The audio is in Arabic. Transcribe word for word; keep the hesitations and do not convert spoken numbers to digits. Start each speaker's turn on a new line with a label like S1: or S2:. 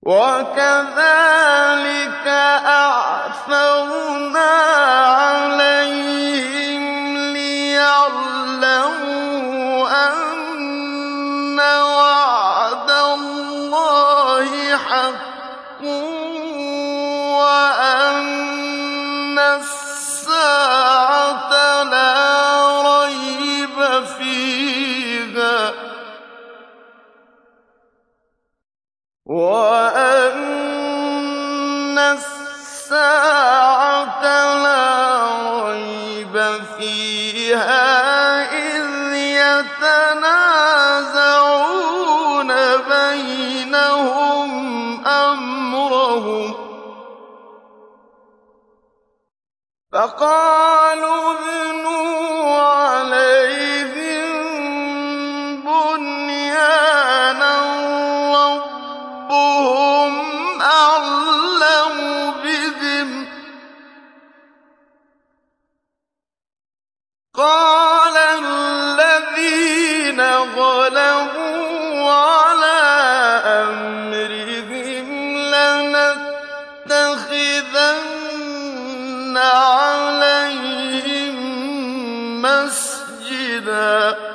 S1: وَكَذَٰلِكَ أَعْثَرْنَا عَلَيْهِمْ لِيَعْلَمُوا أَنَّ وَعْدَ اللَّهِ حَقٌّ وَأَنَّ السَّاعَةَ لَا رَيْبَ فِيهَا وَأَنَّ السَّاعَةَ لَا رَيْبَ فِيهَا إِذْ يَتَنَازَعُونَ بَيْنَهُمْ أَمْرَهُمْ ۖ فَقَالُوا ابْنُوا عَلَيْهِم بُنْيَانًا رَّبُّهُمْ أَعْلَمُ بِهِمْ ۚ قَالَ الَّذِينَ غَلَبُوا عَلَىٰ أَمْرِهِمْ لَنَتَّخِذَنَّ عَلَيْهِم مَّسْجِدًا